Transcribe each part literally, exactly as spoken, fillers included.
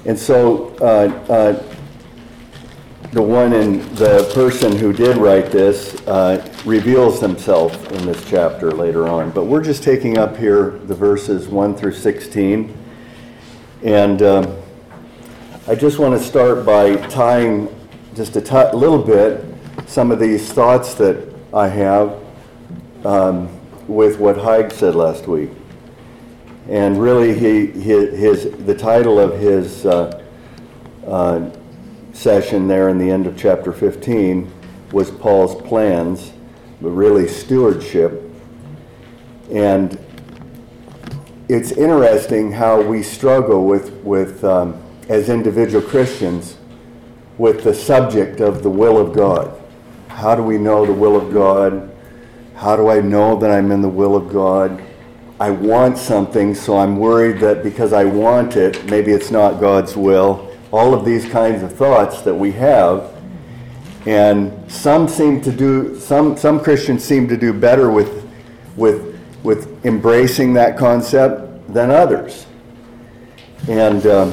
And so uh, uh, the one in the person who did write this uh, reveals himself in this chapter later on. But we're just taking up here the verses one through sixteen. And um, I just want to start by tying just a t- little bit some of these thoughts that I have um, with what Haig said last week. And really, he, his, his the title of his uh, uh, session there in the end of chapter fifteen was Paul's plans, but really stewardship. And it's interesting how we struggle with, with um, as individual Christians, with the subject of the will of God. How do we know the will of God? How do I know that I'm in the will of God? I want something, so I'm worried that because I want it, maybe it's not God's will. All of these kinds of thoughts that we have. And some seem to do, some some Christians seem to do better with with with embracing that concept than others. And um,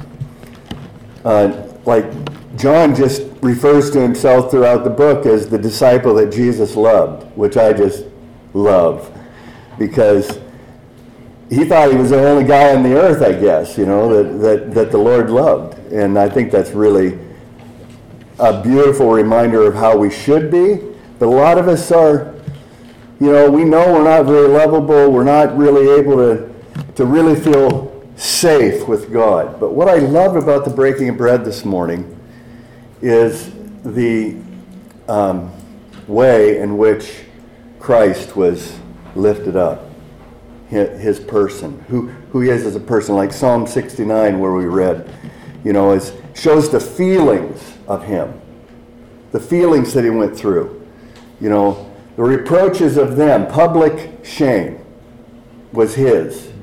uh, like John just refers to himself throughout the book as the disciple that Jesus loved, which I just love, because he thought he was the only guy on the earth, I guess, you know, that, that, that the Lord loved. And I think that's really a beautiful reminder of how we should be. But a lot of us are, you know, we know we're not very lovable. We're not really able to, to really feel safe with God. But what I love about the breaking of bread this morning is the um, way in which Christ was lifted up. His person, who, who he is as a person, like Psalm sixty-nine where we read, you know, is, shows the feelings of him, the feelings that he went through. You know, the reproaches of them, public shame was his.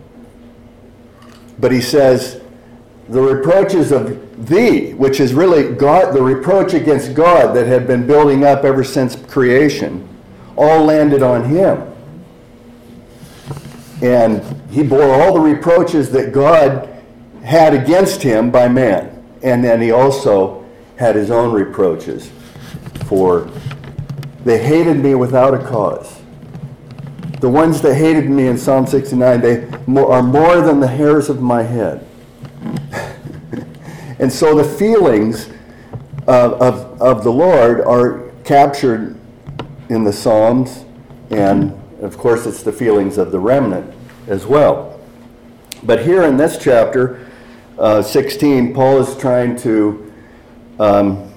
But he says, the reproaches of thee, which is really God, the reproach against God that had been building up ever since creation, all landed on him. And he bore all the reproaches that God had against him by man. And then he also had his own reproaches for, they hated me without a cause. The ones that hated me in Psalm sixty-nine, they are more than the hairs of my head. And so the feelings of, of, of the Lord are captured in the Psalms, and of course, it's the feelings of the remnant as well. But here in this chapter, uh, sixteen, Paul is trying to um,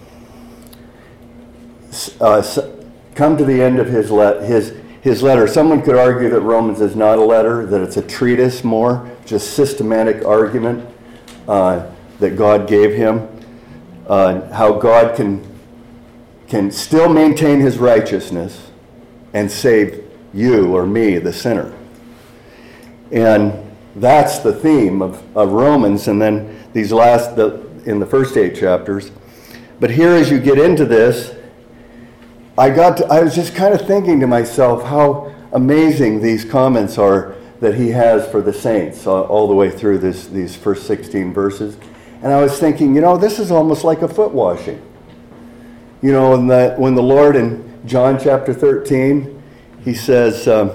uh, come to the end of his, le- his, his letter. Someone could argue that Romans is not a letter, that it's a treatise more, just systematic argument uh, that God gave him, uh, how God can, can still maintain his righteousness and save you or me, the sinner. And that's the theme of, of Romans, and then these last, the, in the first eight chapters. But here as you get into this, I got to, I was just kind of thinking to myself how amazing these comments are that he has for the saints all, all the way through this, these first sixteen verses. And I was thinking, you know, this is almost like a foot washing. You know, when the, when the Lord in John chapter thirteen, he says, um,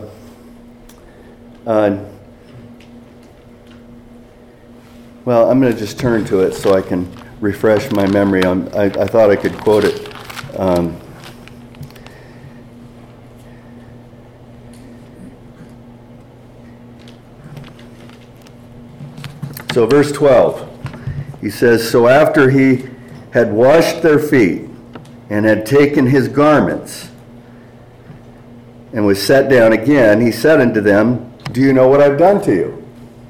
uh, well, I'm going to just turn to it so I can refresh my memory. On, I, I thought I could quote it. Um, so verse twelve, he says, so after he had washed their feet and had taken his garments, and was set down again, he said unto them, do you know what I've done to you?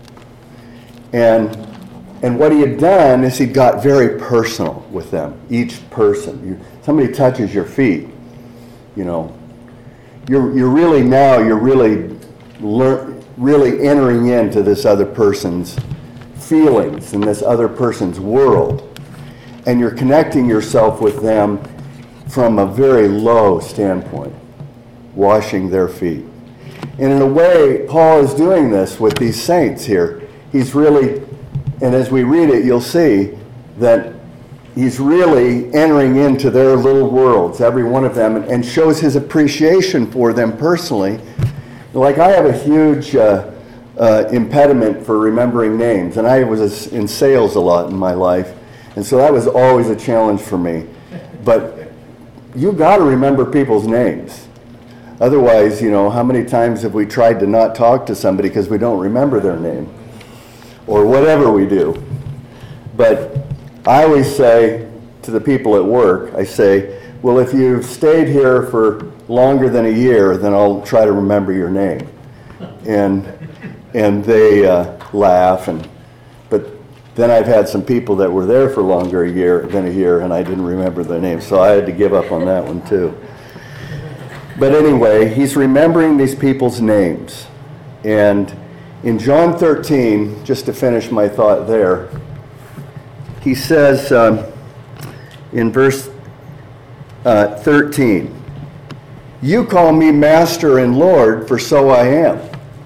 And and what he had done is he got very personal with them, each person. You, somebody touches your feet, you know, you're you're really now, you're really lear, really entering into this other person's feelings and this other person's world. And you're connecting yourself with them from a very low standpoint, washing their feet. And in a way, Paul is doing this with these saints here. He's really And as we read it, you'll see that he's really entering into their little worlds, every one of them, and, and shows his appreciation for them personally. Like, I have a huge uh, uh, impediment for remembering names, and I was in sales a lot in my life, and so that was always a challenge for me. But you got to remember people's names. Otherwise, you know, how many times have we tried to not talk to somebody because we don't remember their name? Or whatever we do. But I always say to the people at work, I say, well, if you've stayed here for longer than a year, then I'll try to remember your name. And and they uh, laugh. And but then I've had some people that were there for longer a year than a year, and I didn't remember their name. So I had to give up on that one too. But anyway, he's remembering these people's names. And in John thirteen, just to finish my thought there, he says um, in verse uh, thirteen, "You call me Master and Lord, for so I am.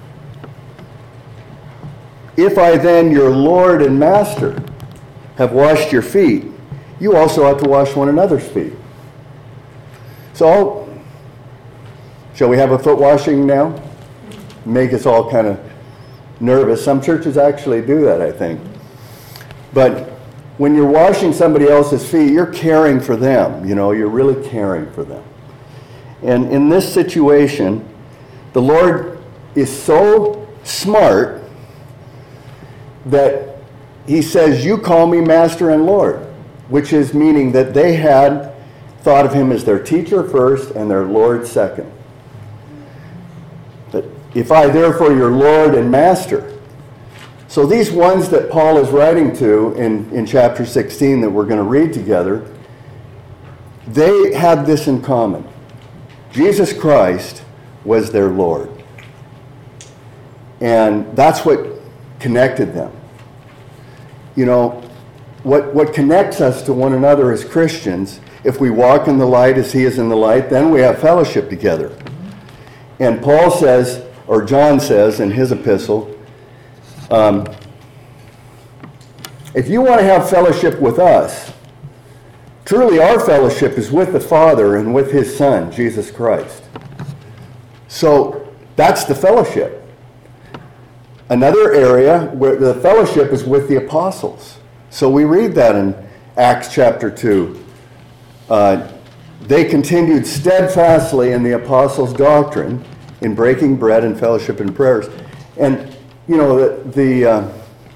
If I then, your Lord and Master, have washed your feet, you also ought to wash one another's feet." So, shall we have a foot washing now? Make us all kind of nervous. Some churches actually do that, I think. But when you're washing somebody else's feet, you're caring for them. You know, you're really caring for them. And in this situation, the Lord is so smart that he says, "You call me Master and Lord," which is meaning that they had thought of him as their teacher first and their Lord second. But if I therefore your Lord and Master. So these ones that Paul is writing to in, in chapter sixteen that we're going to read together, they had this in common. Jesus Christ was their Lord. And that's what connected them. You know, what, what connects us to one another as Christians, if we walk in the light as he is in the light, then we have fellowship together. And Paul says, or John says in his epistle, um, if you want to have fellowship with us, truly our fellowship is with the Father and with his Son, Jesus Christ. So that's the fellowship. Another area where the fellowship is with the apostles. So we read that in Acts chapter two. Uh, they continued steadfastly in the apostles' doctrine, in breaking bread and fellowship and prayers. And, you know, the, the uh,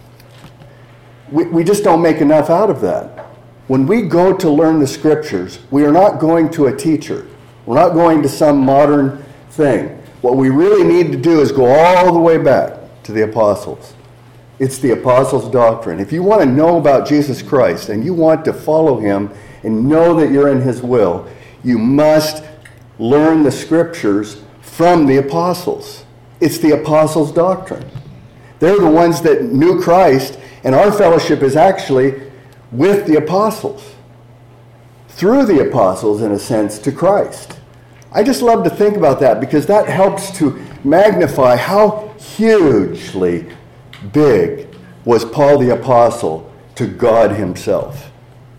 we, we just don't make enough out of that. When we go to learn the scriptures, we are not going to a teacher. We're not going to some modern thing. What we really need to do is go all the way back to the apostles. It's the apostles' doctrine. If you want to know about Jesus Christ and you want to follow him and know that you're in his will, you must learn the scriptures from the apostles. It's the apostles' doctrine. They're the ones that knew Christ, and our fellowship is actually with the apostles. Through the apostles, in a sense, to Christ. I just love to think about that because that helps to magnify how hugely big was Paul the Apostle to God himself.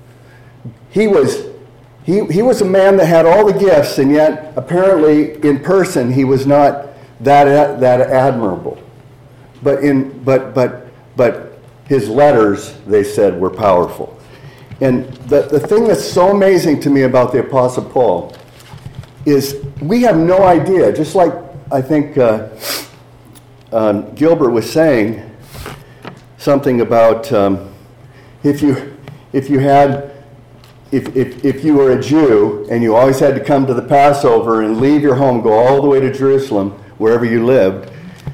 He was, he, he was a man that had all the gifts, and yet apparently in person he was not that, that admirable. But, in, but, but, but his letters, they said, were powerful. And the, the thing that's so amazing to me about the Apostle Paul is we have no idea, just like I think uh, um, Gilbert was saying something about um, if you if you had if, if if you were a Jew and you always had to come to the Passover and leave your home, go all the way to Jerusalem, wherever you lived,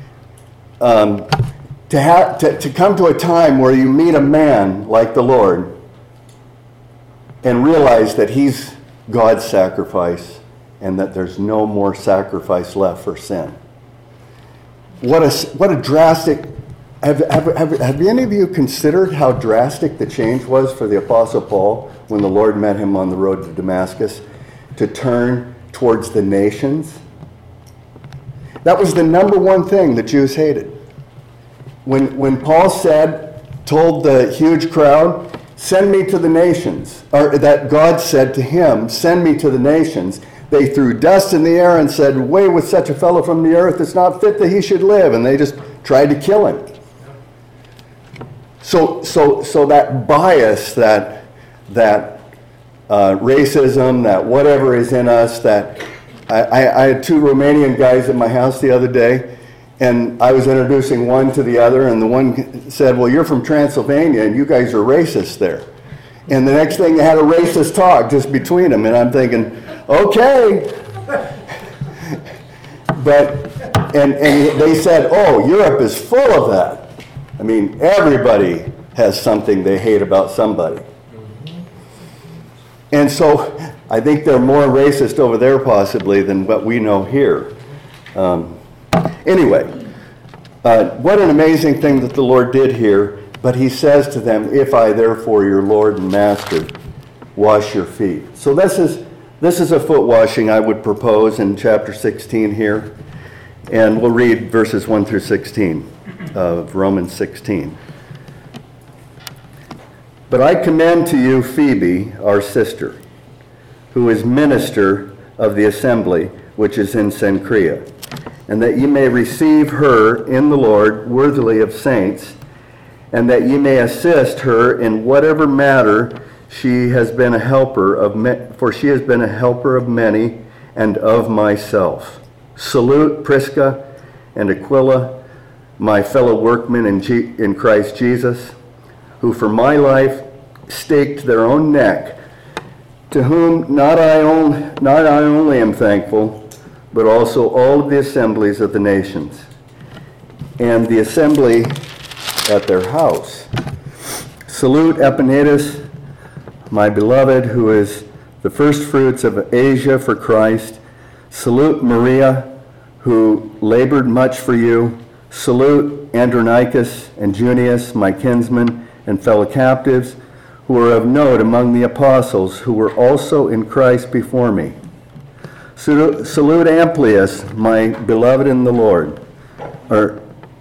um, to have to, to come to a time where you meet a man like the Lord and realize that he's God's sacrifice and that there's no more sacrifice left for sin. What a, what a drastic, have, have, have, have any of you considered how drastic the change was for the Apostle Paul when the Lord met him on the road to Damascus to turn towards the nations? That was the number one thing the Jews hated. When, when Paul said, told the huge crowd, send me to the nations, or that God said to him, send me to the nations. They threw dust in the air and said, away with such a fellow from the earth, it's not fit that he should live. And they just tried to kill him. So, so, so that bias, that, that uh, racism, that whatever is in us, that I, I, I had two Romanian guys at my house the other day, and I was introducing one to the other, and the one said, well, you're from Transylvania, and you guys are racist there. And the next thing, they had a racist talk just between them, and I'm thinking, okay. But, and, and they said, oh, Europe is full of that. I mean, everybody has something they hate about somebody. And so I think they're more racist over there possibly than what we know here. Um, anyway, uh, what an amazing thing that the Lord did here. But he says to them, if I therefore, your Lord and Master, wash your feet. So this is, this is a foot washing I would propose in chapter sixteen here. And we'll read verses one through sixteen of Romans sixteen. But I commend to you Phoebe, our sister, who is minister of the assembly which is in Cenchrea, and that ye may receive her in the Lord worthily of saints, and that ye may assist her in whatever matter she has been a helper of, ma- for she has been a helper of many and of myself. Salute Prisca and Aquila, my fellow workmen in, G- in Christ Jesus, who for my life staked their own neck, to whom not I, on, not I only am thankful, but also all of the assemblies of the nations, and the assembly at their house. Salute Epaenetus, my beloved, who is the first fruits of Asia for Christ. Salute Maria, who labored much for you. Salute Andronicus and Junius, my kinsmen and fellow captives, who are of note among the apostles, who were also in Christ before me. Salute, salute Amplias, my beloved in the Lord. Or,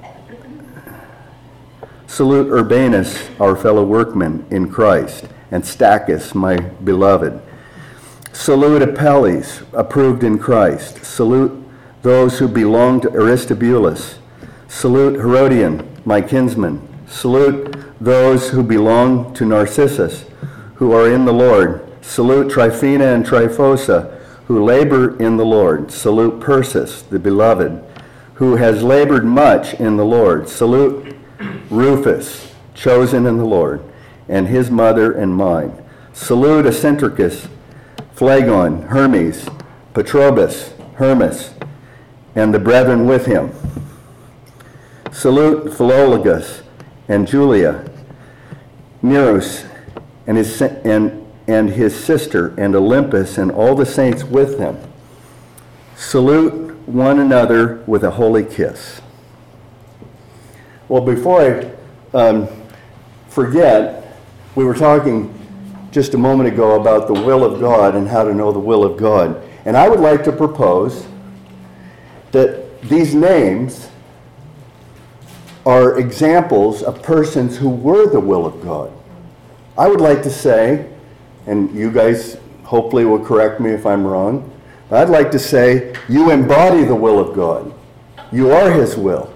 salute Urbanus, our fellow workman in Christ, and Stachys, my beloved. Salute Apelles, approved in Christ. Salute those who belong to Aristobulus. Salute Herodion, my kinsman. Salute those who belong to Narcissus, who are in the Lord. Salute Tryphena and Tryphosa, who labor in the Lord. Salute Persis, the beloved, who has labored much in the Lord. Salute Rufus, chosen in the Lord, and his mother and mine. Salute Acentricus, Phlegon, Hermes, Patrobas, Hermas, and the brethren with him. Salute Philologus and Julia, Nereus and his, and, and his sister, and Olympus, and all the saints with them. Salute one another with a holy kiss. Well, before I um, forget, we were talking just a moment ago about the will of God and how to know the will of God. And I would like to propose that these names are examples of persons who were the will of God. I would like to say, and you guys hopefully will correct me if I'm wrong, but I'd like to say you embody the will of God. You are his will.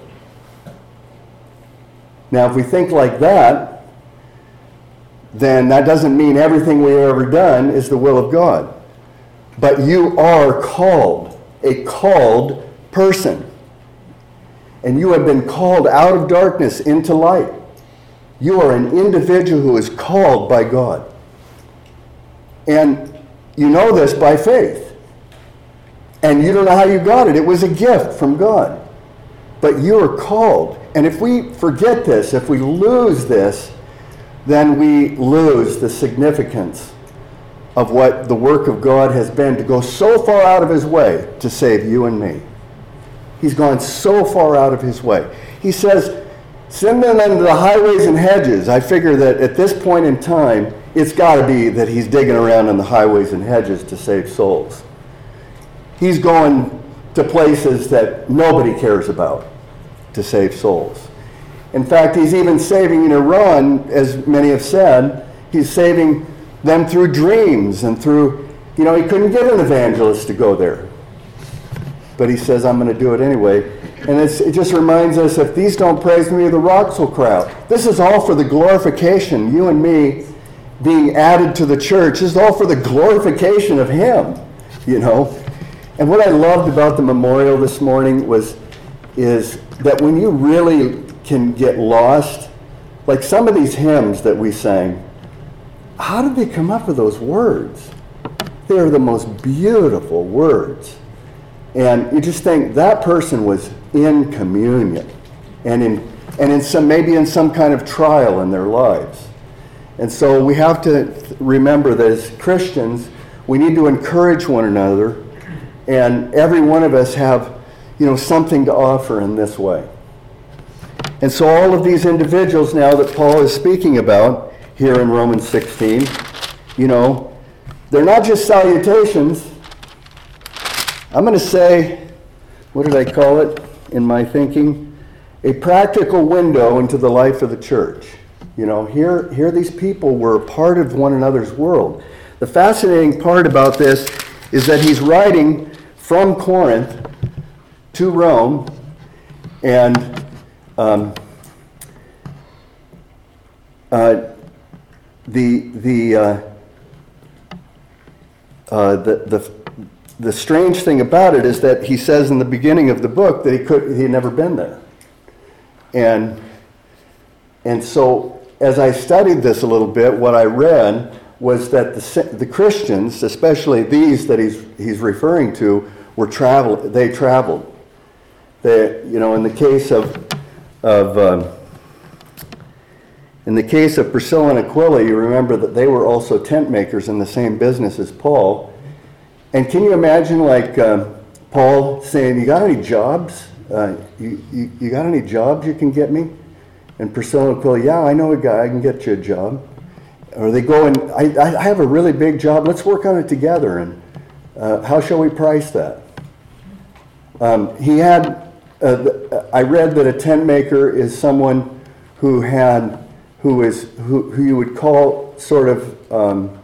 Now, if we think like that, then that doesn't mean everything we've ever done is the will of God. But you are called, a called person. And you have been called out of darkness into light. You are an individual who is called by God. And you know this by faith. And you don't know how you got it. It was a gift from God. But you are called. And if we forget this, if we lose this, then we lose the significance of what the work of God has been to go so far out of his way to save you and me. He's gone so far out of his way. He says, send them into the highways and hedges. I figure that at this point in time, it's got to be that he's digging around in the highways and hedges to save souls. He's going to places that nobody cares about to save souls. In fact, he's even saving in Iran, as many have said, he's saving them through dreams and through, you know, he couldn't get an evangelist to go there. But he says, I'm going to do it anyway. And it's, it just reminds us, if these don't praise me, the rocks will cry out. This is all for the glorification, you and me being added to the church. This is all for the glorification of him, you know. And what I loved about the memorial this morning was, is that when you really can get lost, like some of these hymns that we sang, how did they come up with those words? They're the most beautiful words. And you just think that person was in communion and in and in some maybe in some kind of trial in their lives. And so we have to remember that as Christians, we need to encourage one another, and every one of us have, you know, something to offer in this way. And so all of these individuals now that Paul is speaking about here in Romans sixteen, you know, they're not just salutations. I'm going to say, what did I call it in my thinking? A practical window into the life of the church. You know, here, here these people were a part of one another's world. The fascinating part about this is that he's writing from Corinth to Rome, and um, uh, the the uh, uh, the the the strange thing about it is that he says in the beginning of the book that he could he had never been there, and and so as I studied this a little bit, what I read was that the the Christians, especially these that he's he's referring to, were travel. They traveled. They, you know, in the case of of um, in the case of Priscilla and Aquila, you remember that they were also tent makers in the same business as Paul. And can you imagine, like um, Paul saying, "You got any jobs? Uh, you, you you got any jobs you can get me?" And Priscilla and Aquila, "Yeah, I know a guy. I can get you a job." Or they go and, I, I have a really big job. Let's work on it together. And uh, how shall we price that? Um, he had, uh, I read that a tent maker is someone who had, who is, who, who you would call sort of, um,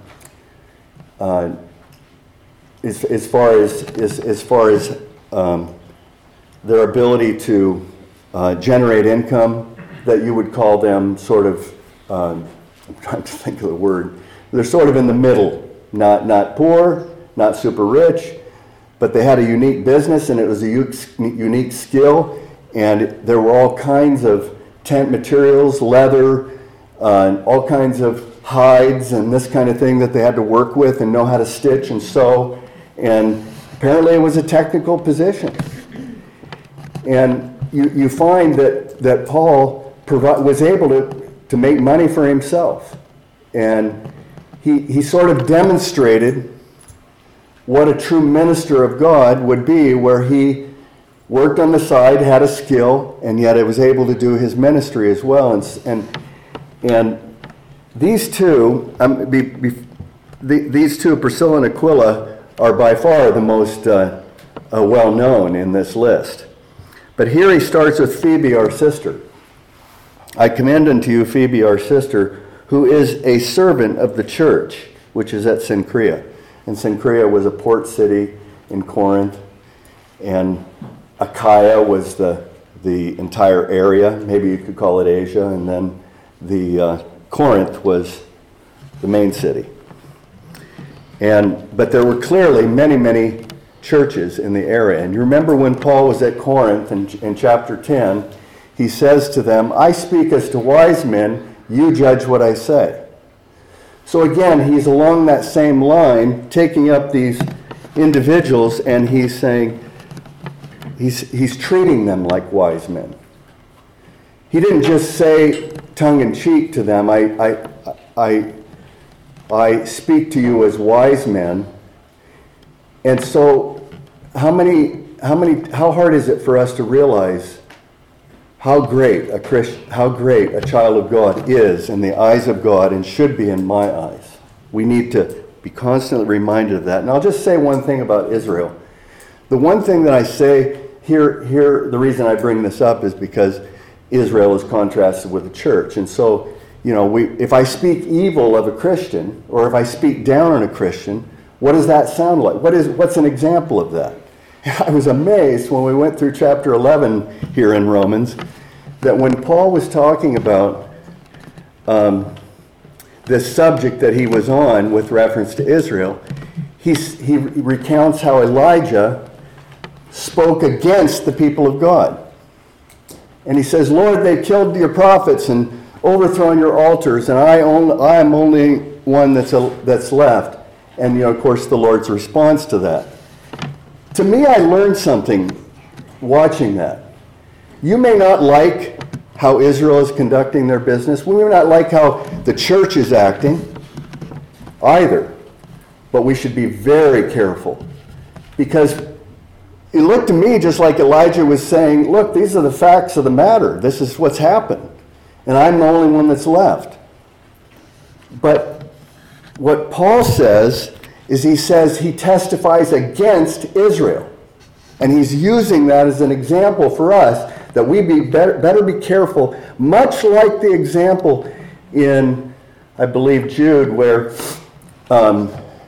uh, as, as far as, as, as far as um, their ability to uh, generate income, that you would call them sort of, um, I'm trying to think of the word. They're sort of in the middle, not not poor, not super rich, but they had a unique business and it was a unique skill, and there were all kinds of tent materials, leather, uh, all kinds of hides and this kind of thing that they had to work with and know how to stitch and sew, and apparently it was a technical position. And you, you find that, that Paul provi- was able to to make money for himself. And he, he sort of demonstrated what a true minister of God would be, where he worked on the side, had a skill, and yet it was able to do his ministry as well. And and, and these two, um, be, be, the, these two, Priscilla and Aquila, are by far the most uh, uh, well-known in this list. But here he starts with Phoebe, our sister. "I commend unto you Phoebe, our sister, who is a servant of the church, which is at Cenchrea." And Cenchrea was a port city in Corinth, and Achaia was the the entire area. Maybe you could call it Asia, and then the uh, Corinth was the main city. And but there were clearly many, many churches in the area. And you remember when Paul was at Corinth in, in chapter ten, he says to them, "I speak as to wise men, you judge what I say." So again, he's along that same line, taking up these individuals, and he's saying, he's, he's treating them like wise men. He didn't just say tongue-in-cheek to them, I, I, I, I speak to you as wise men. And so how many, how many, how hard is it for us to realize how great a Christ, how great a child of God is in the eyes of God and should be in my eyes? We need to be constantly reminded of that. And I'll just say one thing about Israel. The one thing that I say here, here, the reason I bring this up is because Israel is contrasted with the church. And so, you know, we, if I speak evil of a Christian, or if I speak down on a Christian, what does that sound like? What is, what's an example of that? I was amazed when we went through chapter eleven here in Romans, that when Paul was talking about um, this subject that he was on with reference to Israel, he, he recounts how Elijah spoke against the people of God. And he says, Lord, they killed your prophets and overthrown your altars, and I, only, I am only one that's, a, that's left. And, you know, of course, the Lord's response to that. To me, I learned something watching that. You may not like how Israel is conducting their business. We may not like how the church is acting either. But we should be very careful. Because it looked to me just like Elijah was saying, look, these are the facts of the matter. This is what's happened. And I'm the only one that's left. But what Paul says is he says he testifies against Israel. And he's using that as an example for us, that we be better, better be careful, much like the example in, I believe, Jude, where um,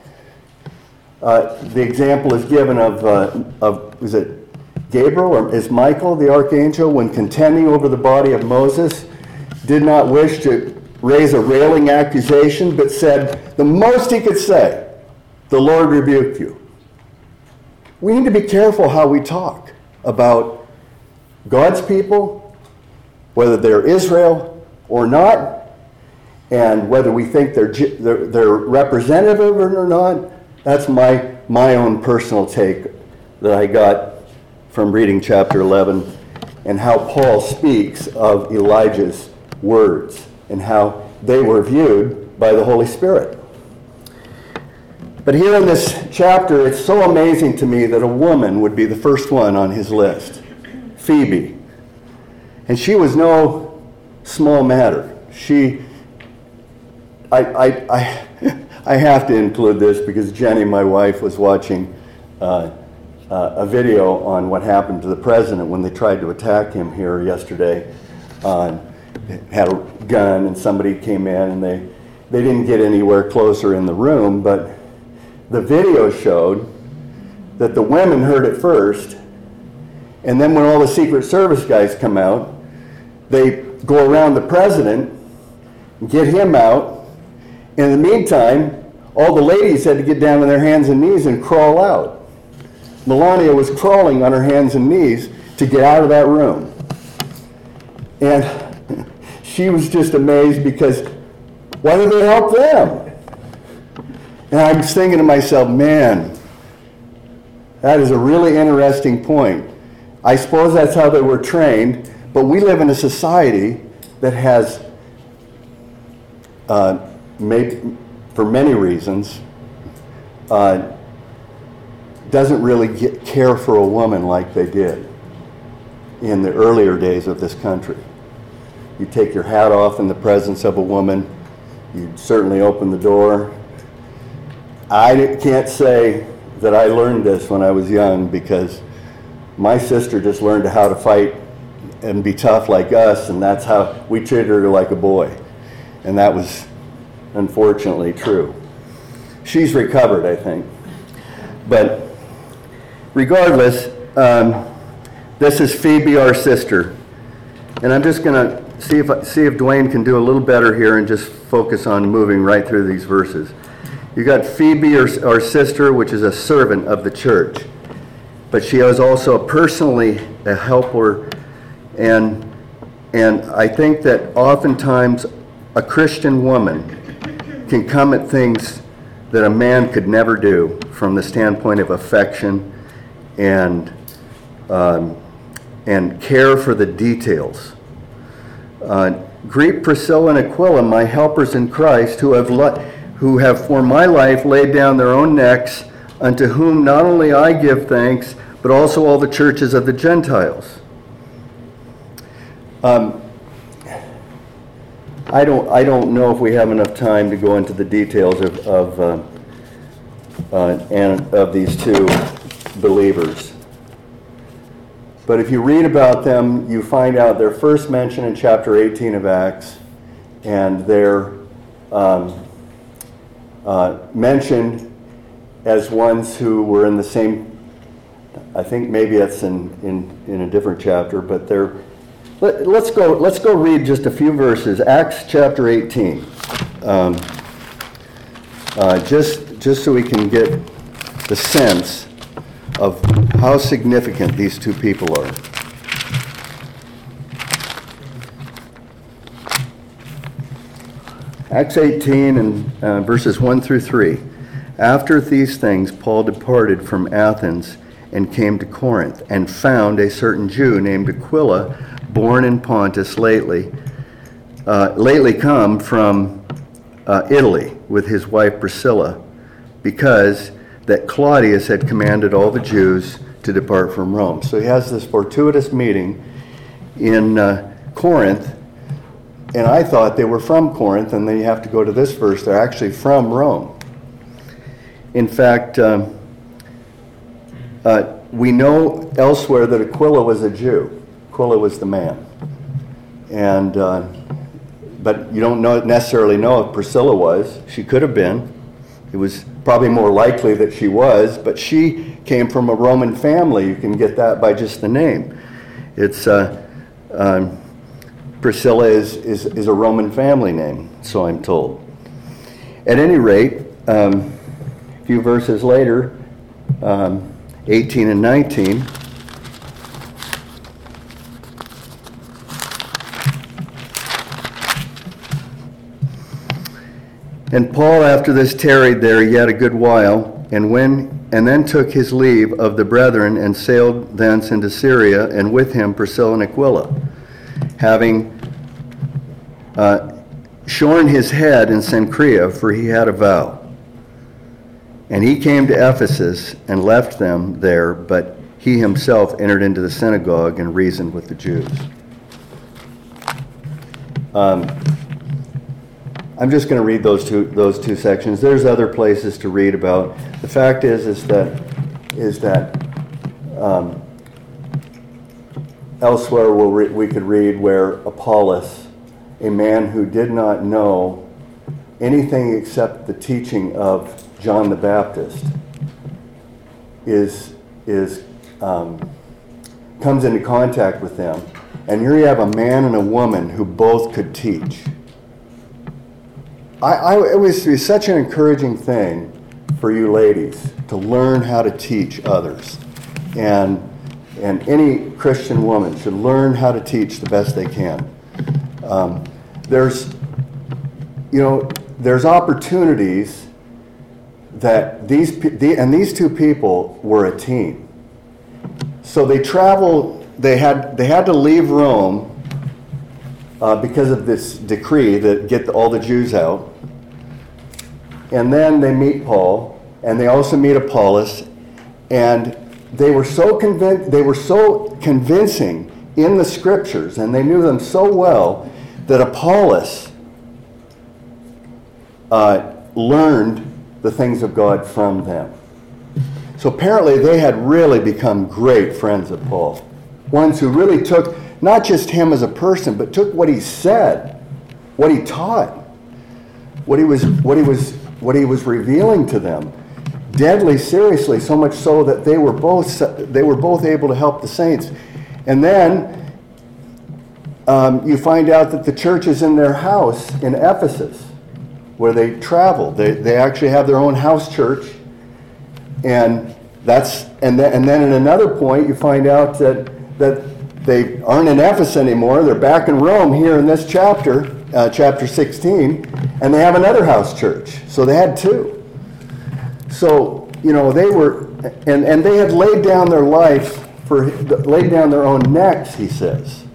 uh, the example is given of, uh, of, is it Gabriel, or is Michael the archangel, when contending over the body of Moses, did not wish to raise a railing accusation, but said the most he could say, the Lord rebuked you. We need to be careful how we talk about God's people, whether they're Israel or not, and whether we think they're, they're, they're representative or not. That's my, my own personal take that I got from reading chapter eleven, and how Paul speaks of Elijah's words and how they were viewed by the Holy Spirit. But here in this chapter, it's so amazing to me that a woman would be the first one on his list, Phoebe. And she was no small matter. She, I, I, I, I have to include this because Jenny, my wife, was watching uh, uh, a video on what happened to the president when they tried to attack him here yesterday. Uh, had a gun and somebody came in and they, they didn't get anywhere closer in the room, but the video showed that the women heard it first, and then when all the Secret Service guys come out, they go around the president, get him out. In the meantime, all the ladies had to get down on their hands and knees and crawl out. Melania was crawling on her hands and knees to get out of that room. And she was just amazed because why did they help them? And I was thinking to myself, man, that is a really interesting point. I suppose that's how they were trained, but we live in a society that has, uh, made, for many reasons, uh, doesn't really get, care for a woman like they did in the earlier days of this country. You take your hat off in the presence of a woman, you certainly open the door. I can't say that I learned this when I was young, because my sister just learned how to fight and be tough like us, and that's how we treated her like a boy. And that was unfortunately true. She's recovered, I think. But regardless, um, this is Phoebe, our sister. And I'm just going to see if, see if Dwayne can do a little better here and just focus on moving right through these verses. You got Phoebe, our, our sister, which is a servant of the church. But she was also personally a helper. And, and I think that oftentimes a Christian woman can come at things that a man could never do from the standpoint of affection and, um, and care for the details. Uh, greet Priscilla and Aquila, my helpers in Christ, who have li- who have for my life laid down their own necks, unto whom not only I give thanks, but also all the churches of the Gentiles. Um, I don't I don't know if we have enough time to go into the details of of, uh, uh, and of these two believers. But if you read about them, you find out they're first mentioned in chapter eighteen of Acts, and they're um, uh, mentioned as ones who were in the same, I think maybe that's in, in, in a different chapter, but they're, let, let's go let's go read just a few verses. Acts chapter eighteen, um, uh, just, just so we can get the sense of how significant these two people are. Acts eighteen and uh, verses one through three. After these things, Paul departed from Athens and came to Corinth, and found a certain Jew named Aquila, born in Pontus, lately, uh, lately come from uh, Italy, with his wife Priscilla, because that Claudius had commanded all the Jews to depart from Rome. So he has this fortuitous meeting in uh, Corinth, and I thought they were from Corinth, and then you have to go to this verse, they're actually from Rome. In fact, um, uh, we know elsewhere that Aquila was a Jew. Aquila was the man. And, uh, but you don't know, necessarily know if Priscilla was. She could have been. It was probably more likely that she was, but she came from a Roman family. You can get that by just the name. It's uh, um, Priscilla is, is, is a Roman family name, so I'm told. At any rate, um, a few verses later, um, eighteen and nineteen, and Paul after this tarried there yet a good while, and when and then took his leave of the brethren, and sailed thence into Syria, and with him Priscilla and Aquila, having uh, shorn his head in Cenchrea, for he had a vow. And he came to Ephesus and left them there, but he himself entered into the synagogue and reasoned with the Jews. Um, I'm just going to read those two those two sections. There's other places to read about. The fact is is that is that um, elsewhere we'll re- we could read where Apollos, a man who did not know anything except the teaching of John the Baptist, is is um, comes into contact with them, and here you have a man and a woman who both could teach. I, I it was, it was such an encouraging thing for you ladies to learn how to teach others, and and any Christian woman should learn how to teach the best they can. Um, there's you know there's opportunities that these the, and these two people were a team. So they traveled. They had they had to leave Rome uh, because of this decree that get all the Jews out. And then they meet Paul, and they also meet Apollos, and they were so convinced. They were so convincing in the scriptures, and they knew them so well that Apollos uh, learned the things of God from them. So apparently they had really become great friends of Paul. Ones who really took not just him as a person, but took what he said, what he taught, what he was what he was what he was revealing to them deadly seriously, so much so that they were both they were both able to help the saints. And then um, you find out that the church is in their house in Ephesus, where they travel. They they actually have their own house church, and that's and then and then at another point you find out that that they aren't in Ephesus anymore. They're back in Rome here in this chapter, uh, chapter sixteen, and they have another house church. So they had two. So you know they were, and and they had laid down their life for laid down their own necks. He says.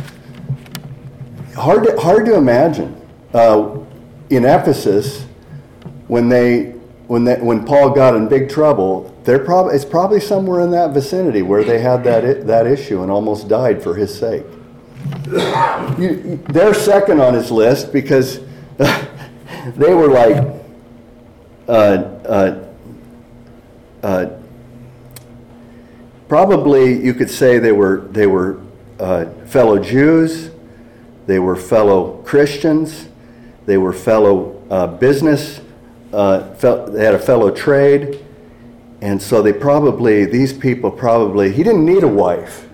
Hard to, hard to imagine. Uh, In Ephesus, when they when they, when Paul got in big trouble, they're probably it's probably somewhere in that vicinity where they had that that issue and almost died for his sake. You, they're second on his list because they were like uh, uh, uh, probably you could say they were they were uh, fellow Jews, they were fellow Christians, they were fellow uh, business, uh, fel- they had a fellow trade, and so they probably, these people probably, he didn't need a wife,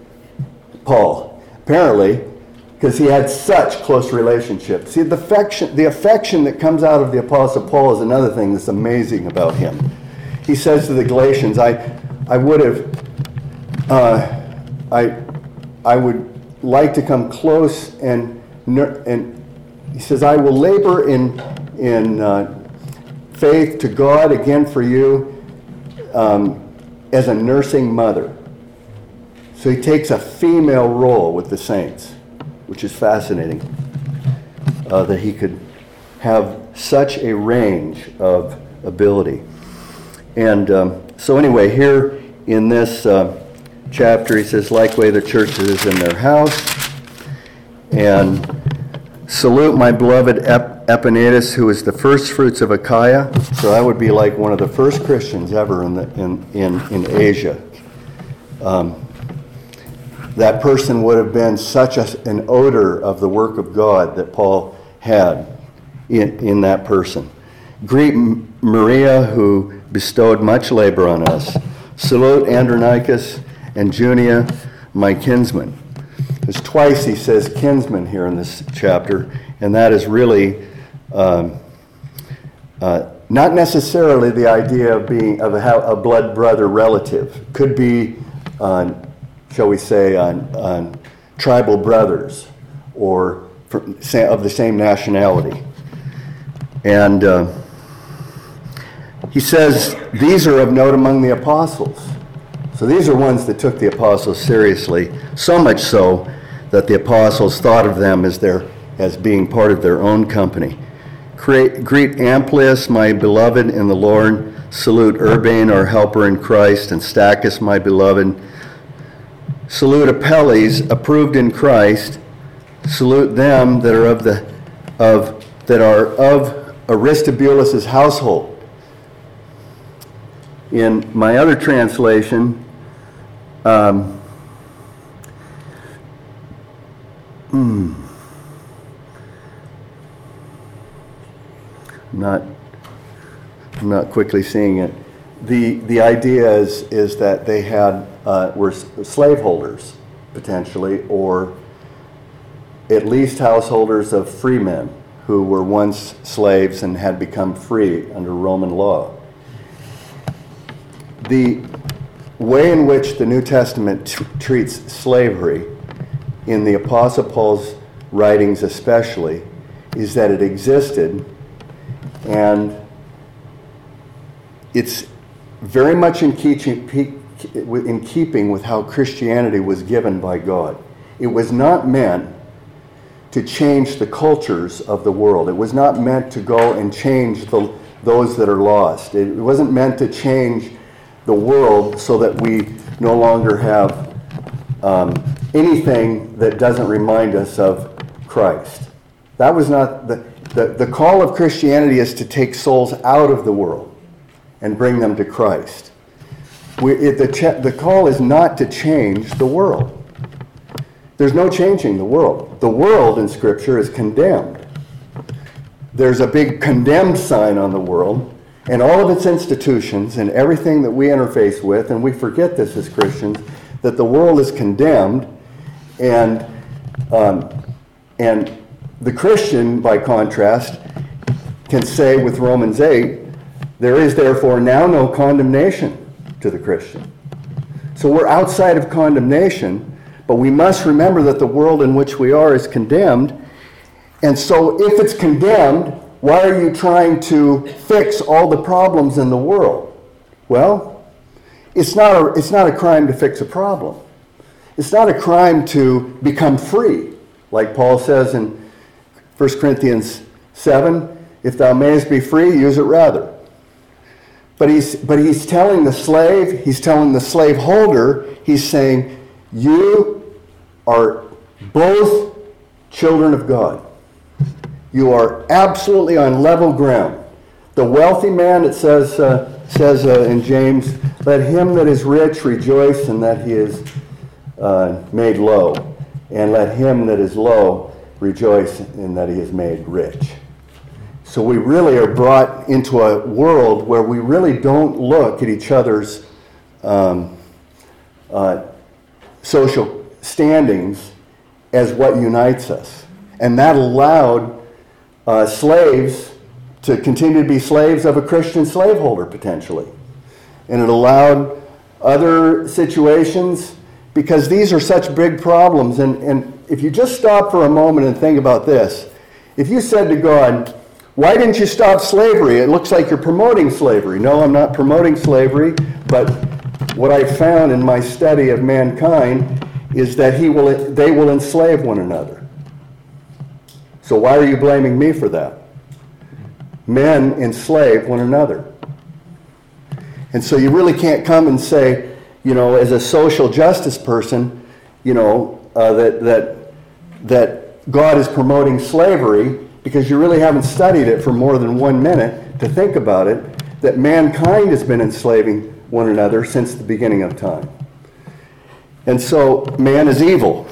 Paul, apparently, because he had such close relationships. See, the affection, the affection that comes out of the Apostle Paul is another thing that's amazing about him. He says to the Galatians, I, I would have, uh, I, I would like to come close and, and he says, I will labor in, in uh, faith to God again for you um, as a nursing mother. So he takes a female role with the saints, which is fascinating, uh, that he could have such a range of ability. And um, so anyway, here in this uh, chapter, he says, likewise the church is in their house. And salute my beloved Ep- Epaenetus, who is the first fruits of Achaia. So that would be like one of the first Christians ever in the, in, in, in Asia. Um, that person would have been such a, an odor of the work of God that Paul had in, in that person. Greet Maria, who bestowed much labor on us. Salute Andronicus and Junia, my kinsman. There's twice he says kinsman here in this chapter, and that is really um, uh, not necessarily the idea of being of a, a blood brother relative. Could be, uh, shall we say, on, on tribal brothers or for, of the same nationality. And uh, he says these are of note among the apostles. So these are ones that took the apostles seriously, so much so that the apostles thought of them as their as being part of their own company. Greet, greet Amplias, my beloved in the Lord. Salute Urbane, our helper in Christ, and Stachys, my beloved. Salute Apelles, approved in Christ. Salute them that are of the of that are of Aristobulus' household. In my other translation, um, hmm, I'm not, I'm not quickly seeing it. The the idea is is that they had uh, were slaveholders potentially, or at least householders of free men who were once slaves and had become free under Roman law. The way in which the New Testament t- treats slavery, in the Apostle Paul's writings especially, is that it existed, and it's very much in keeping, in keeping with how Christianity was given by God. It was not meant to change the cultures of the world. It was not meant to go and change the, those that are lost. It wasn't meant to change the world so that we no longer have um, anything that doesn't remind us of Christ. That was not the, the the call of Christianity is to take souls out of the world and bring them to Christ. We, it, the, ch- the call is not to change the world. There's no changing the world. The world in Scripture is condemned. There's a big condemned sign on the world, and all of its institutions and everything that we interface with, and we forget this as Christians, that the world is condemned, and um, and the Christian, by contrast, can say with Romans eight, there is therefore now no condemnation to the Christian. So we're outside of condemnation, but we must remember that the world in which we are is condemned, and so if it's condemned, why are you trying to fix all the problems in the world? Well, it's not a, it's not a crime to fix a problem. It's not a crime to become free. Like Paul says in First Corinthians seven, if thou mayest be free, use it rather. But he's, but he's telling the slave, he's telling the slaveholder, he's saying, you are both children of God. You are absolutely on level ground. The wealthy man, it says, uh, says uh, in James, let him that is rich rejoice in that he is uh, made low, and let him that is low rejoice in that he is made rich. So we really are brought into a world where we really don't look at each other's um, uh, social standings as what unites us. And that allowed uh, slaves to continue to be slaves of a Christian slaveholder, potentially. And it allowed other situations, because these are such big problems. And, and if you just stop for a moment and think about this, if you said to God, why didn't you stop slavery? It looks like you're promoting slavery. No, I'm not promoting slavery, but what I found in my study of mankind is that he will, they will enslave one another. So why are you blaming me for that? Men enslave one another. And so you really can't come and say, you know, as a social justice person, you know, uh, that, that, that God is promoting slavery, because you really haven't studied it for more than one minute to think about it, that mankind has been enslaving one another since the beginning of time. And so man is evil.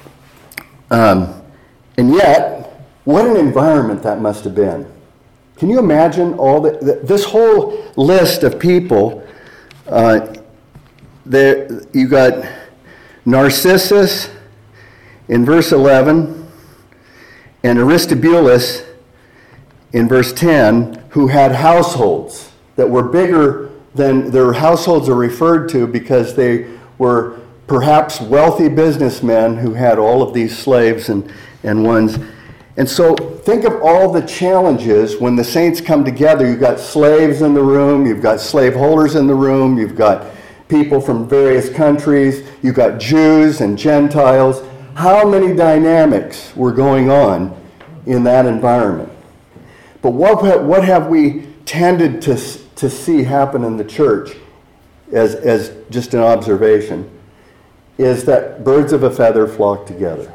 Um, and yet, what an environment that must have been. Can you imagine all the, the this whole list of people? Uh, there, you got Narcissus in verse eleven, and Aristobulus in verse ten, who had households that were bigger than their households are referred to because they were perhaps wealthy businessmen who had all of these slaves and, and ones. And so think of all the challenges when the saints come together. You've got slaves in the room, you've got slaveholders in the room, you've got people from various countries, you've got Jews and Gentiles. How many dynamics were going on in that environment? But what, what have we tended to, to see happen in the church as, as just an observation is that birds of a feather flock together.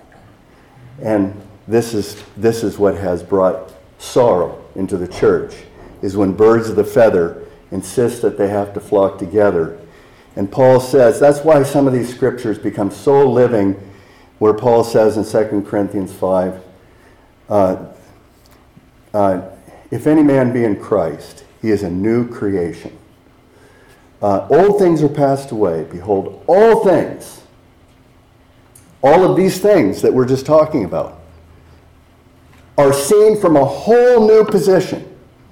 And this is, this is what has brought sorrow into the church, is when birds of the feather insist that they have to flock together. And Paul says, that's why some of these scriptures become so living, where Paul says in Second Corinthians five, uh, uh, if any man be in Christ, he is a new creation. Uh, old things are passed away. Behold, all things, all of these things that we're just talking about, are seen from a whole new position.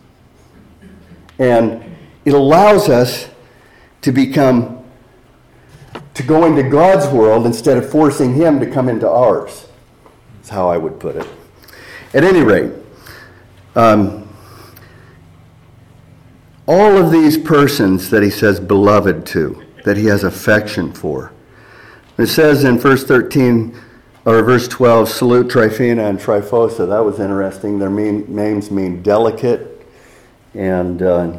And it allows us to become, to go into God's world instead of forcing him to come into ours. That's how I would put it. At any rate, um, all of these persons that he says beloved to, that he has affection for. It says in verse thirteen, or verse twelve, salute Tryphena and Tryphosa. That was interesting. Their mean, names mean delicate and uh,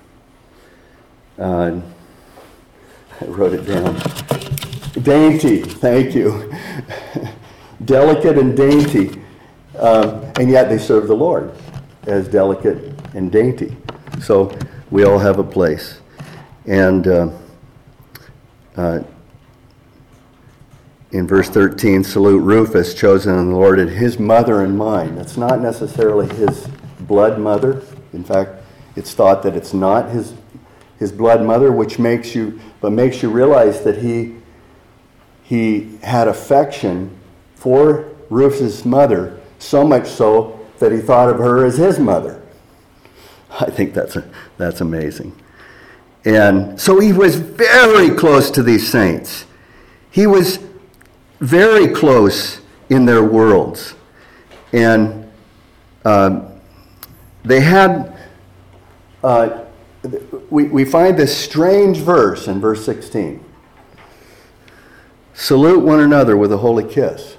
uh, I wrote it down. Dainty, thank you. Delicate and dainty. Um, and yet they serve the Lord as delicate and dainty. So we all have a place. And uh, uh, in verse thirteen, salute Rufus, chosen in the Lord, and his mother and mine. That's not necessarily his blood mother. In fact, it's thought that it's not his his blood mother, which makes you, but makes you realize that he he had affection for Rufus' mother, so much so that he thought of her as his mother. I think that's a, that's amazing. And so he was very close to these saints. He was very close in their worlds. And um, they had, uh, we, we find this strange verse in verse sixteen. Salute one another with a holy kiss.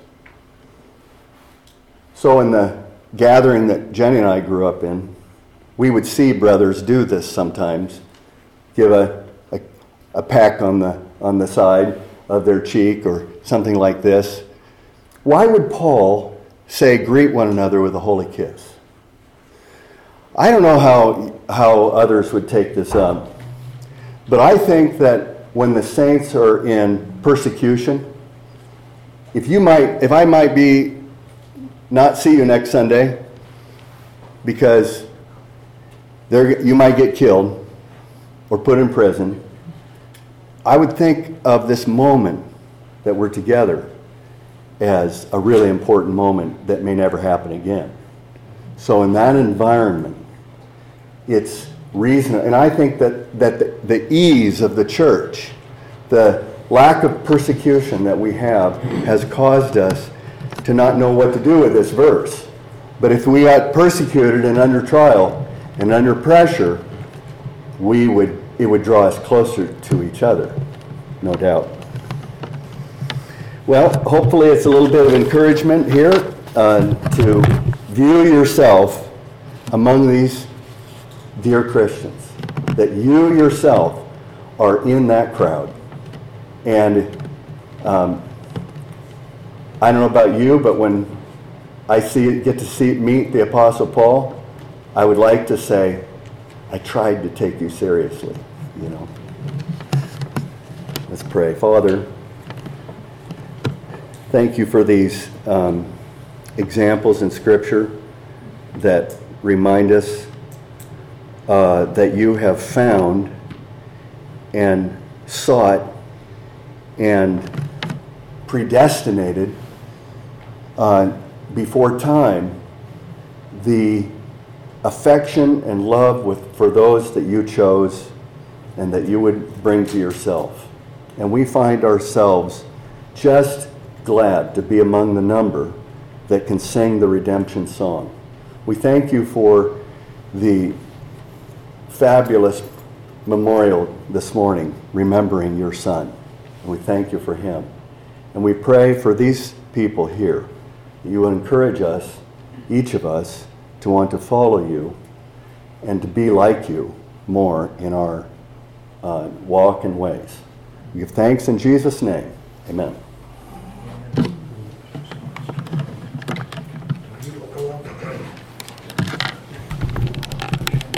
So in the gathering that Jenny and I grew up in, we would see brothers do this sometimes. Give a, a, a peck on the, on the side of their cheek or something like this. Why would Paul say greet one another with a holy kiss? I don't know how, how others would take this up, but I think that when the saints are in persecution, if you might, if I might be, not see you next Sunday, because there, you might get killed or put in prison, I would think of this moment that we're together as a really important moment that may never happen again. So in that environment, it's reason, and I think that, that the, the ease of the church, the lack of persecution that we have, has caused us to not know what to do with this verse. But if we got persecuted and under trial and under pressure, we would, it would draw us closer to each other, no doubt. Well, hopefully it's a little bit of encouragement here uh, to view yourself among these dear Christians, that you yourself are in that crowd. And um, I don't know about you, but when I see get to see meet the Apostle Paul, I would like to say, I tried to take you seriously, you know. Let's pray. Father, thank you for these um, examples in Scripture that remind us uh, that you have found and sought and predestinated uh, before time the affection and love with, for those that you chose and that you would bring to yourself. And we find ourselves just glad to be among the number that can sing the redemption song. We thank you for the fabulous memorial this morning, remembering your son. And we thank you for him. And we pray for these people here, that you will encourage us, each of us, to want to follow you and to be like you more in our uh, walk and ways. We give thanks in Jesus' name. Amen. You will go on.